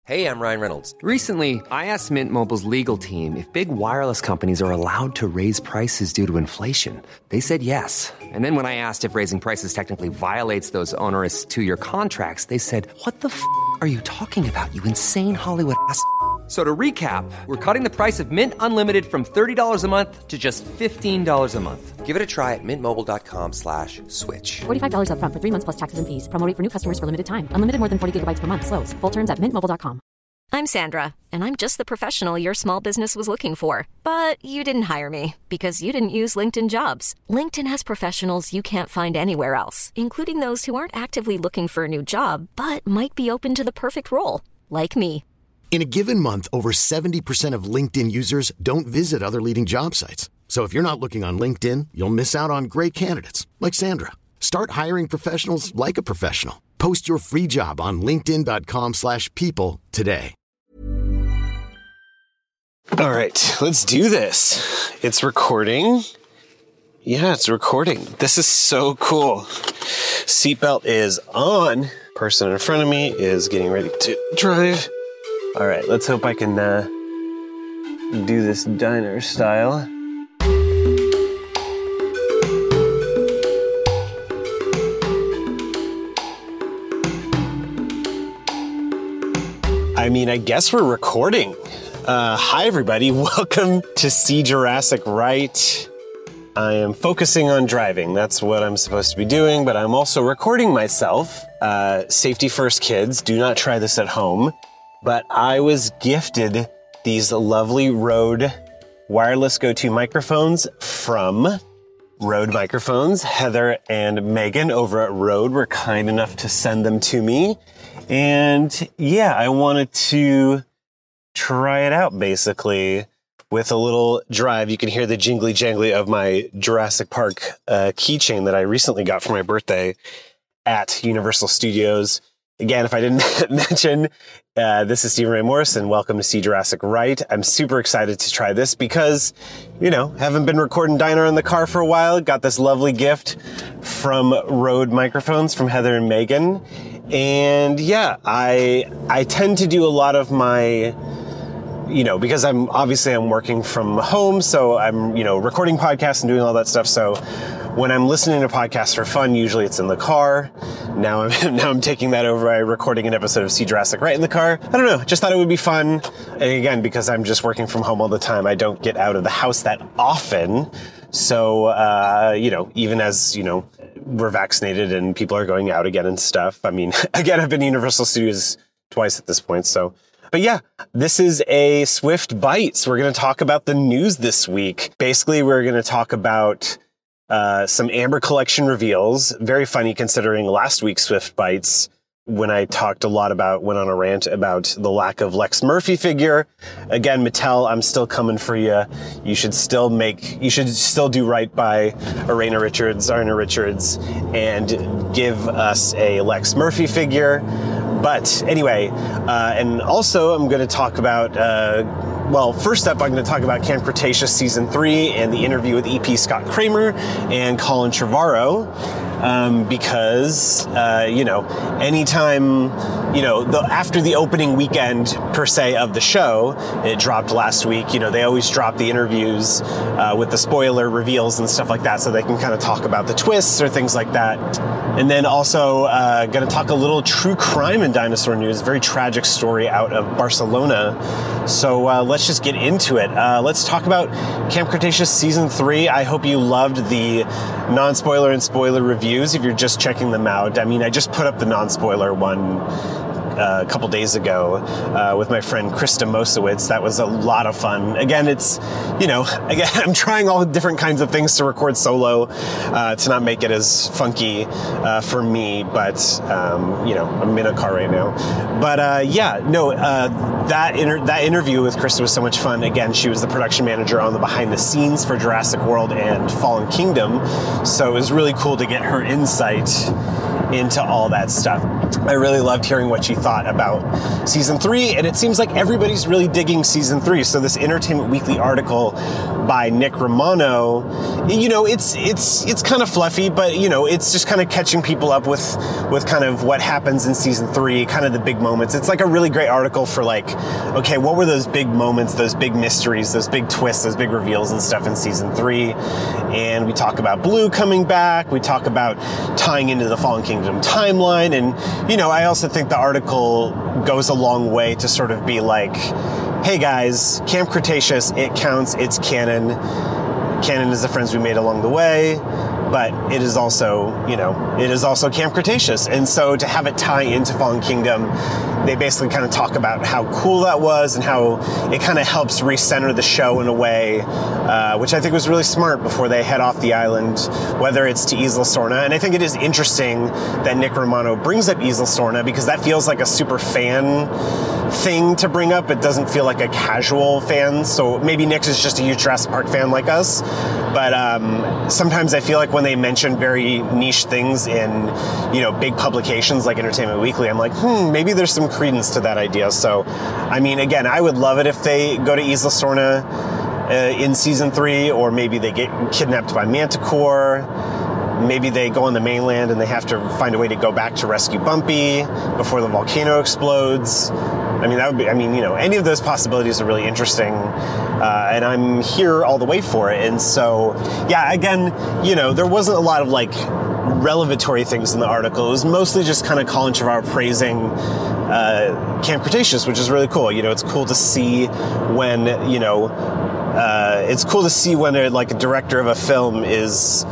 Hey, I'm Ryan Reynolds. Recently, I asked Mint Mobile's legal team if big wireless companies are allowed to raise prices due to inflation. They said yes. And then when I asked if raising prices technically violates those onerous two-year contracts, they said, "What the f*** are you talking about, you insane Hollywood ass?" So to recap, we're cutting the price of Mint Unlimited from $30 a month to just $15 a month. Give it a try at mintmobile.com/switch. $45 up front for 3 months plus taxes and fees. Promo rate for new customers for limited time. Unlimited more than 40 gigabytes per month. Slows full terms at mintmobile.com. I'm Sandra, and I'm just the professional your small business was looking for. But you didn't hire me because you didn't use LinkedIn Jobs. LinkedIn has professionals you can't find anywhere else, including those who aren't actively looking for a new job, but might be open to the perfect role, like me. In a given month, over 70% of LinkedIn users don't visit other leading job sites. So if you're not looking on LinkedIn, you'll miss out on great candidates like Sandra. Start hiring professionals like a professional. Post your free job on linkedin.com/people today. All right, let's do this. It's recording. Yeah, it's recording. This is so cool. Seatbelt is on. Person in front of me is getting ready to drive. All right, let's hope I can do this diner style. I mean, I guess we're recording. Hi, everybody. Welcome to See Jurassic Right. I am focusing on driving. That's what I'm supposed to be doing, but I'm also recording myself. Safety first, kids. Do not try this at home. But I was gifted these lovely Rode wireless go-to microphones from Rode Microphones. Heather and Megan over at Rode were kind enough to send them to me. And yeah, I wanted to try it out basically with a little drive. You can hear the jingly jangly of my Jurassic Park keychain that I recently got for my birthday at Universal Studios. Again, if I didn't mention, this is Stephen Ray Morrison. Welcome to See Jurassic Right. I'm super excited to try this because, you know, haven't been recording Diner in the car for a while. Got this lovely gift from Rode Microphones from Heather and Megan. And yeah, I tend to do a lot of my, you know, because I'm working from home, so I'm, you know, recording podcasts and doing all that stuff. So when I'm listening to podcasts for fun, usually it's in the car. Now I'm taking that over by recording an episode of See Jurassic Right in the car. I don't know, just thought it would be fun. And again, because I'm just working from home all the time, I don't get out of the house that often. So, you know, even as, you know, we're vaccinated and people are going out again and stuff. I mean, again, I've been to Universal Studios twice at this point, so. But yeah, this is a Swift Bites. We're going to talk about the news this week. Basically, we're going to talk about some Amber Collection reveals. Very funny considering last week's Swift Bites when I talked went on a rant about the lack of Lex Murphy figure. Again, Mattel, I'm still coming for you. You should still do right by Arna Richards, and give us a Lex Murphy figure. But anyway, and also I'm going to talk about, first up, I'm going to talk about Camp Cretaceous Season 3 and the interview with EP Scott Kramer and Colin Trevorrow. Because, you know, anytime, you know, after the opening weekend, per se, of the show, it dropped last week, you know, they always drop the interviews with the spoiler reveals and stuff like that, so they can kind of talk about the twists or things like that. And then also going to talk a little true crime in dinosaur news, very tragic story out of Barcelona. So let's just get into it. Let's talk about Camp Cretaceous Season 3. I hope you loved the non-spoiler and spoiler reviews if you're just checking them out. I mean, I just put up the non-spoiler one a couple days ago with my friend Krista Mosowitz. That was a lot of fun. Again, it's, you know, I'm trying all different kinds of things to record solo to not make it as funky for me, but, you know, I'm in a car right now. But that interview with Krista was so much fun. Again, she was the production manager on the behind the scenes for Jurassic World and Fallen Kingdom, so it was really cool to get her insight into all that stuff. I really loved hearing what she thought about season 3, and it seems like everybody's really digging season 3. So this Entertainment Weekly article by Nick Romano, it's kind of fluffy, but it's just kind of catching people up with kind of what happens in season 3, kind of the big moments. It's like a really great article for like, okay, what were those big moments, those big mysteries, those big twists, those big reveals and stuff in season 3. And we talk about Blue coming back. We talk about tying into the Fallen Kingdom timeline. And, I also think the article goes a long way to sort of be like, hey guys, Camp Cretaceous, it counts, it's canon. Canon is the friends we made along the way, but it is also, Camp Cretaceous. And so to have it tie into Fallen Kingdom, they basically kind of talk about how cool that was and how it kind of helps recenter the show in a way, which I think was really smart before they head off the island, whether it's to Isla Sorna. And I think it is interesting that Nick Romano brings up Isla Sorna because that feels like a super fan thing to bring up. It doesn't feel like a casual fan. So maybe Nick is just a huge Jurassic Park fan like us. But sometimes I feel like when they mention very niche things in, big publications like Entertainment Weekly, I'm like, maybe there's some credence to that idea. So, I mean, again, I would love it if they go to Isla Sorna in season 3, or maybe they get kidnapped by Manticore. Maybe they go on the mainland and they have to find a way to go back to rescue Bumpy before the volcano explodes. I mean, any of those possibilities are really interesting, and I'm here all the way for it. And so, yeah, again, there wasn't a lot of like revelatory things in the article. It was mostly just kind of Colin Trevorrow praising Camp Cretaceous, which is really cool. It's cool to see when, like a director of a film is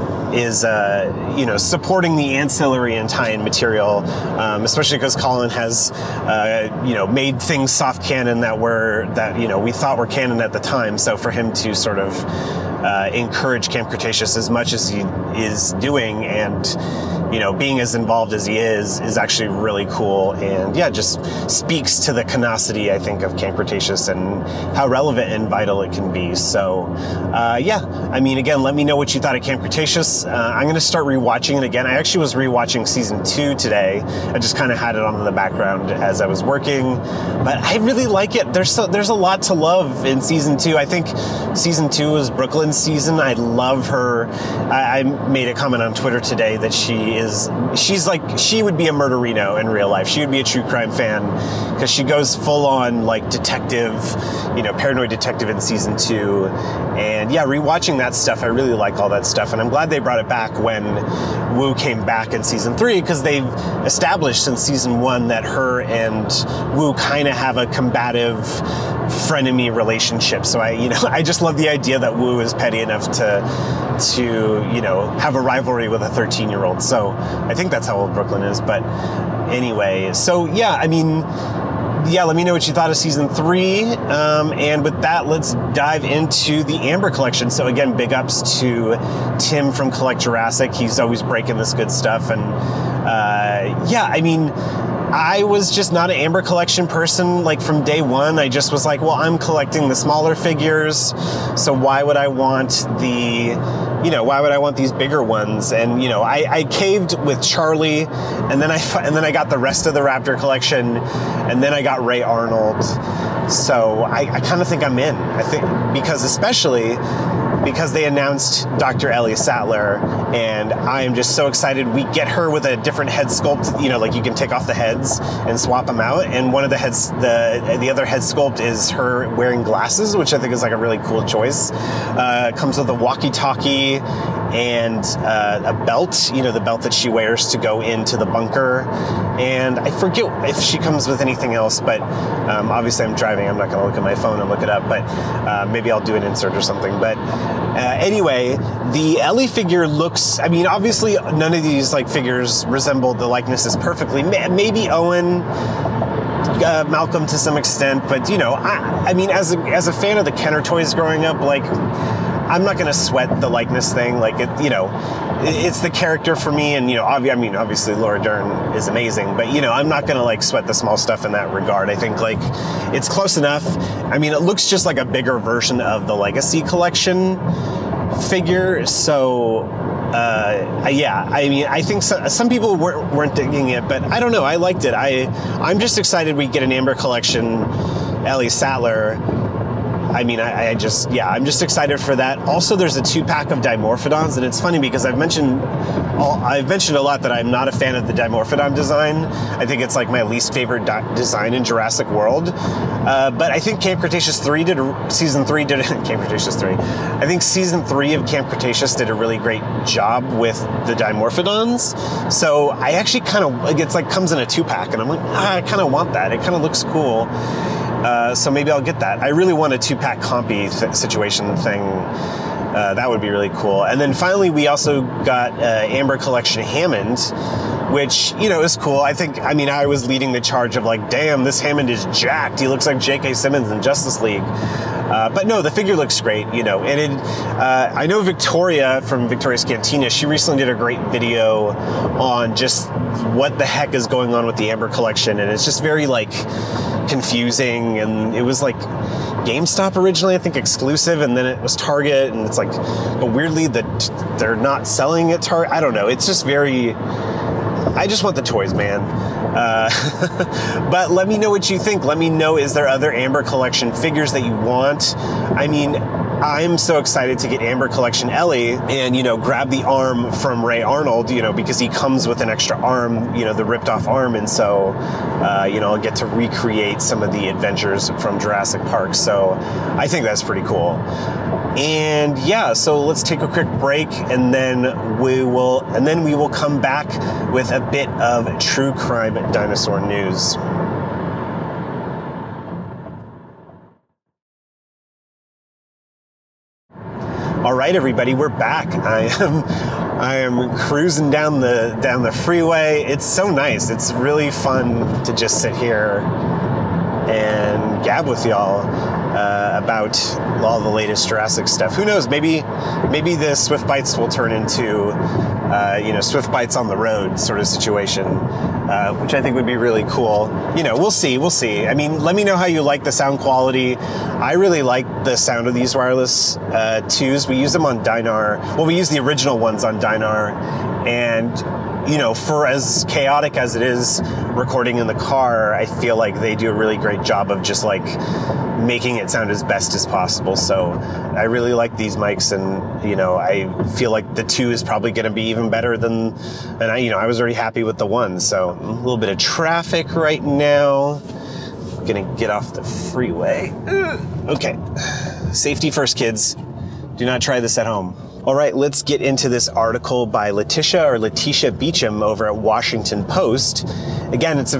supporting the ancillary and tie-in material, especially because Colin has, made things soft canon that we thought were canon at the time. So for him to sort of encourage Camp Cretaceous as much as he is doing, and being as involved as he is actually really cool, and just speaks to the canonicity, I think, of Camp Cretaceous and how relevant and vital it can be. So again, let me know what you thought of Camp Cretaceous. I'm going to start rewatching it again. I actually was rewatching season 2 today. I just kind of had it on in the background as I was working, but I really like it. There's a lot to love in season 2. I think season 2 was Brooklyn's season. I love her. I made a comment on Twitter today that she would be a murderino in real life. She would be a true crime fan because she goes full on like detective, paranoid detective in season 2. And rewatching that stuff, I really like all that stuff. And I'm glad they brought it back when Wu came back in season 3, because they've established since season 1 that her and Wu kind of have a combative frenemy relationship. So I just love the idea that Wu is petty enough to have a rivalry with a 13-year-old. So I think that's how old Brooklyn is. But anyway, so let me know what you thought of season 3. And with that, let's dive into the Amber collection. So again, big ups to Tim from Collect Jurassic. He's always breaking this good stuff. And I was just not an Amber collection person, like from day one. I just was like, well, I'm collecting the smaller figures, so why would I want these bigger ones? And I caved with Charlie, and then I got the rest of the Raptor collection, and then I got Ray Arnold. So I kind of think I'm in. I think because they announced Dr. Ellie Sattler, and I am just so excited. We get her with a different head sculpt, like you can take off the heads and swap them out. And one of the heads, the other head sculpt is her wearing glasses, which I think is like a really cool choice. Comes with a walkie-talkie and a belt, the belt that she wears to go into the bunker. And I forget if she comes with anything else, but obviously I'm driving. I'm not going to look at my phone and look it up, but maybe I'll do an insert or something. But anyway, the Ellie figure looks, obviously none of these figures resemble the likenesses perfectly. Maybe Owen, Malcolm to some extent, but as a fan of the Kenner toys growing up, I'm not going to sweat the likeness thing. It's the character for me, and obviously Laura Dern is amazing, but I'm not going to sweat the small stuff in that regard. I think it's close enough. It looks just like a bigger version of the Legacy collection figure, so I think some people weren't digging it, but I don't know. I liked it. I'm just excited we get an Amber Collection Ellie Sattler. I'm just excited for that. Also, there's a 2-pack of Dimorphodons, and it's funny because I've mentioned a lot that I'm not a fan of the Dimorphodon design. I think it's like my least favorite design in Jurassic World. But I think Camp Cretaceous 3 season 3 did Camp Cretaceous 3. I think season 3 of Camp Cretaceous did a really great job with the Dimorphodons. So I actually it's like comes in a 2-pack, and I'm like, I kind of want that. It kind of looks cool. So maybe I'll get that. I really want a 2-pack compy situation thing. That would be really cool. And then finally, we also got Amber Collection Hammond, which, is cool. I was leading the charge of like, damn, this Hammond is jacked. He looks like J.K. Simmons in Justice League. But no, the figure looks great, and I know Victoria from Victoria's Cantina, she recently did a great video on just what the heck is going on with the Amber Collection, and it's just very, like, confusing, and it was, like, GameStop originally, I think, exclusive, and then it was Target, and it's like, but weirdly, they're not selling at Target. I don't know, it's just very... I just want the toys, man. But let me know what you think. Let me know, is there other Amber Collection figures that you want? I mean, I'm so excited to get Amber Collection Ellie and, grab the arm from Ray Arnold, because he comes with an extra arm, the ripped off arm. And so, I'll get to recreate some of the adventures from Jurassic Park. So I think that's pretty cool. And yeah, so let's take a quick break, and then we will come back with a bit of true crime dinosaur news. All right, everybody, we're back. I am cruising down the freeway. It's so nice. It's really fun to just sit here and gab with y'all about all the latest Jurassic stuff. Who knows? Maybe the Swift Bites will turn into Swift Bites on the road sort of situation, which I think would be really cool. We'll see. I mean, let me know how you like the sound quality. I really like the sound of these wireless 2s. We use them on Dynar. Well, we use the original ones on Dynar, and for as chaotic as it is recording in the car, I feel like they do a really great job of just like making it sound as best as possible. So I really like these mics, and I feel like the 2 is probably going to be even better than I was already happy with the 1. So a little bit of traffic right now. I'm gonna get off the freeway. Okay, safety first, kids. Do not try this at home. All right, let's get into this article by Letitia Beecham over at Washington Post. Again, it's a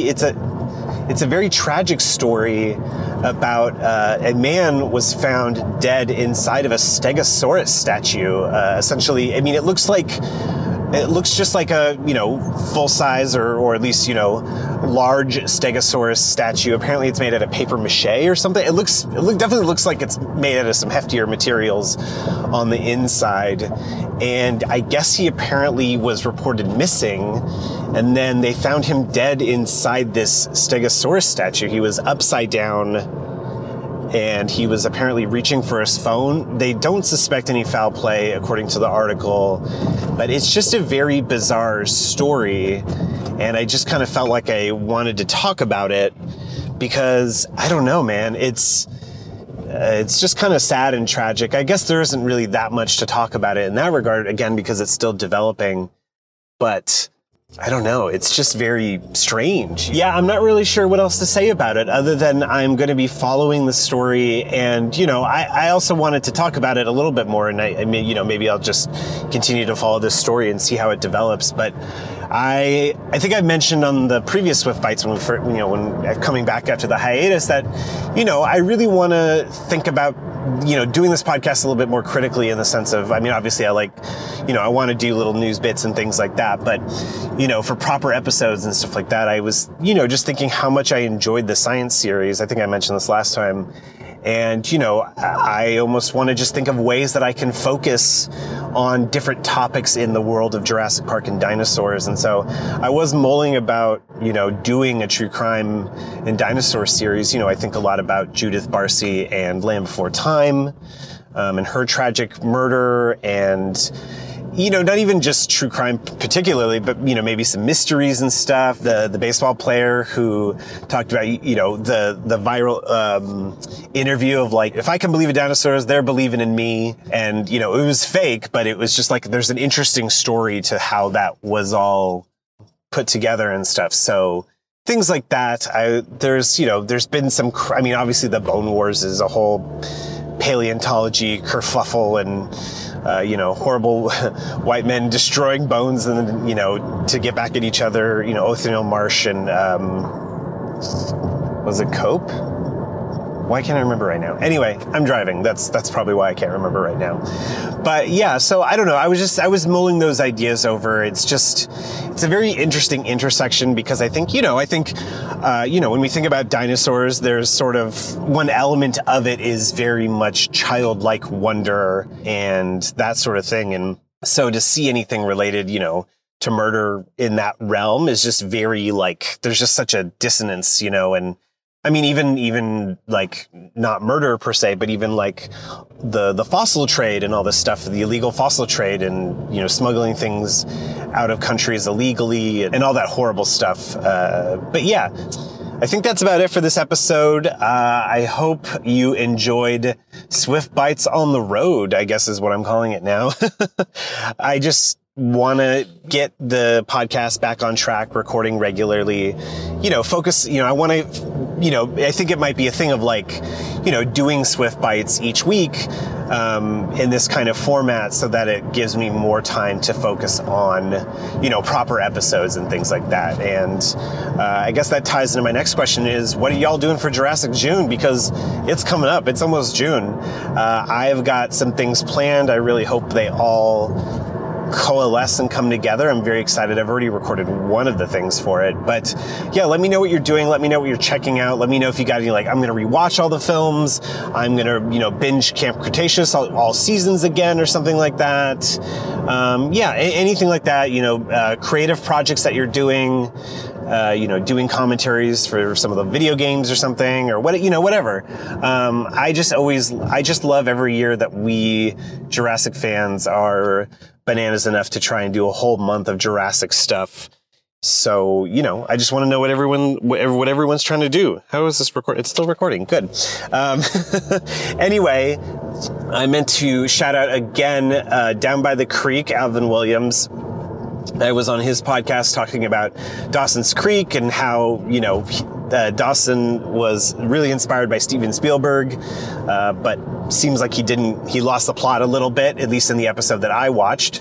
very tragic story about a man was found dead inside of a Stegosaurus statue. Essentially, I mean, it looks just like a, full size or at least, large Stegosaurus statue. Apparently it's made out of paper mache or something. It definitely looks like it's made out of some heftier materials on the inside. And I guess he apparently was reported missing, and then they found him dead inside this Stegosaurus statue. He was upside down, and he was apparently reaching for his phone. They don't suspect any foul play, according to the article, but it's just a very bizarre story, and I just kind of felt like I wanted to talk about it because, I don't know, man, it's just kind of sad and tragic. I guess there isn't really that much to talk about it in that regard, again, because it's still developing, but I don't know. It's just very strange. Yeah, I'm not really sure what else to say about it other than I'm going to be following the story. And, I also wanted to talk about it a little bit more. And I mean, maybe I'll just continue to follow this story and see how it develops. But I think I mentioned on the previous Swift Bites when coming back after the hiatus that, I really want to think about, doing this podcast a little bit more critically in the sense of, I mean, obviously I I want to do little news bits and things like that. But, for proper episodes and stuff like that, I was, just thinking how much I enjoyed the science series. I think I mentioned this last time. And, I almost want to just think of ways that I can focus on different topics in the world of Jurassic Park and dinosaurs. And so I was mulling about, doing a true crime and dinosaur series. I think a lot about Judith Barcy and Land Before Time, and her tragic murder. And not even just true crime particularly, but, maybe some mysteries and stuff. The baseball player who talked about, the viral interview of like, if I can believe in dinosaurs, they're believing in me. And, it was fake, but it was just like, there's an interesting story to how that was all put together and stuff. So things like that. There's been some, obviously the Bone Wars is a whole paleontology kerfuffle and, horrible white men destroying bones and then, to get back at each other, Othniel Marsh and, was it Cope? Why can't I remember right now? Anyway, I'm driving. That's probably why I can't remember right now. But yeah, so I don't know. I was mulling those ideas over. It's a very interesting intersection because I think, when we think about dinosaurs, there's sort of one element of it is very much childlike wonder and that sort of thing. And so to see anything related, to murder in that realm is just very like, there's just such a dissonance, and even like not murder per se, but even like the fossil trade and all this stuff, the illegal fossil trade and, smuggling things out of countries illegally and all that horrible stuff. But yeah, I think that's about it for this episode. I hope you enjoyed Swift Bites on the Road, I guess is what I'm calling it now. I just want to get the podcast back on track, recording regularly, focus, I want to, I think it might be a thing of like, doing Swift Bites each week, in this kind of format so that it gives me more time to focus on, proper episodes and things like that. And, I guess that ties into my next question is, what are y'all doing for Jurassic June? Because it's coming up. It's almost June. I've got some things planned. I really hope they all coalesce and come together. I'm very excited. I've already recorded one of the things for it, but yeah, let me know what you're doing. Let me know what you're checking out. Let me know if you got any, like, I'm going to rewatch all the films. I'm going to, binge Camp Cretaceous all seasons again or something like that. Anything like that, creative projects that you're doing, doing commentaries for some of the video games or something or whatever. I just love every year that we Jurassic fans are bananas enough to try and do a whole month of Jurassic stuff. So, I just want to know what everyone's trying to do. How is this record? It's still recording. Good. Anyway, I meant to shout out again, Down by the Creek, Alvin Williams. I was on his podcast talking about Dawson's Creek and how, Dawson was really inspired by Steven Spielberg, but seems like he lost the plot a little bit, at least in the episode that I watched.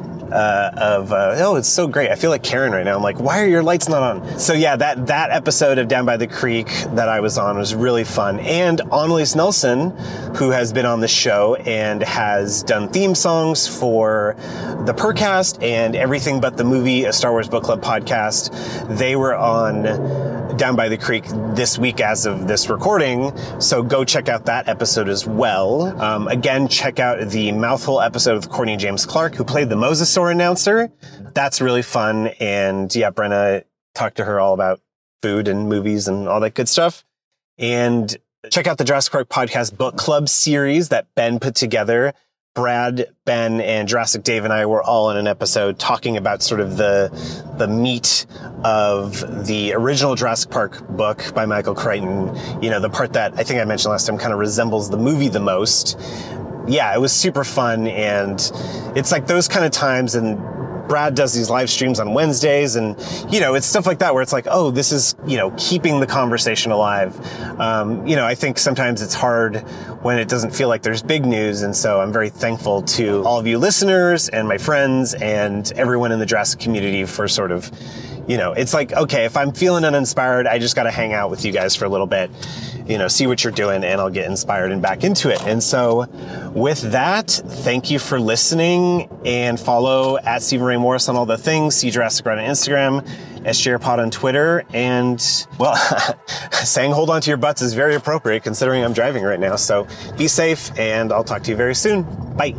It's so great. I feel like Karen right now. I'm like, why are your lights not on? So yeah, that episode of Down by the Creek that I was on was really fun. And Annalise Nelson, who has been on the show and has done theme songs for the Percast and Everything But the Movie, a Star Wars Book Club podcast. They were on Down by the Creek this week as of this recording, so go check out that episode as well. Again, check out the Mouthful episode with Courtney James Clark, who played the Mosasaur announcer. That's really fun, and yeah, Brenna talked to her all about food and movies and all that good stuff. And check out the Jurassic Park Podcast Book Club series that Ben put together. Brad, Ben, and Jurassic Dave and I were all in an episode talking about sort of the meat of the original Jurassic Park book by Michael Crichton. The part that I think I mentioned last time kind of resembles the movie the most. Yeah, it was super fun, and it's like those kind of times, and Brad does these live streams on Wednesdays, and, it's stuff like that where it's like, oh, this is, keeping the conversation alive. I think sometimes it's hard when it doesn't feel like there's big news, and so I'm very thankful to all of you listeners and my friends and everyone in the Jurassic community for sort of, it's like, okay, if I'm feeling uninspired, I just got to hang out with you guys for a little bit, see what you're doing, and I'll get inspired and back into it. And so with that, thank you for listening, and follow at Stephen Ray Morris on all the things, See Jurassic Right on Instagram, SJRPod on Twitter, and, well, saying hold on to your butts is very appropriate considering I'm driving right now. So be safe, and I'll talk to you very soon. Bye.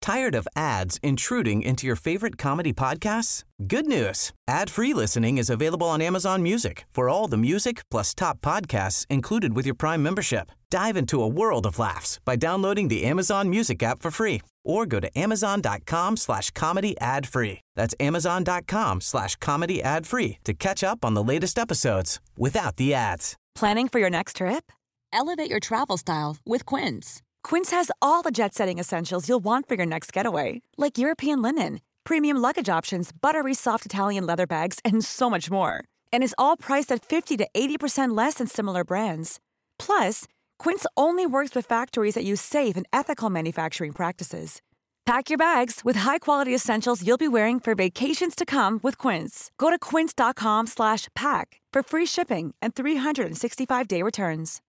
Tired of ads intruding into your favorite comedy podcasts? Good news. Ad-free listening is available on Amazon Music for all the music plus top podcasts included with your Prime membership. Dive into a world of laughs by downloading the Amazon Music app for free or go to amazon.com/comedy ad-free. That's amazon.com/comedy ad-free to catch up on the latest episodes without the ads. Planning for your next trip? Elevate your travel style with Quince. Quince has all the jet-setting essentials you'll want for your next getaway, like European linen, premium luggage options, buttery soft Italian leather bags, and so much more. And is all priced at 50 to 80% less than similar brands. Plus, Quince only works with factories that use safe and ethical manufacturing practices. Pack your bags with high-quality essentials you'll be wearing for vacations to come with Quince. Go to quince.com/pack for free shipping and 365-day returns.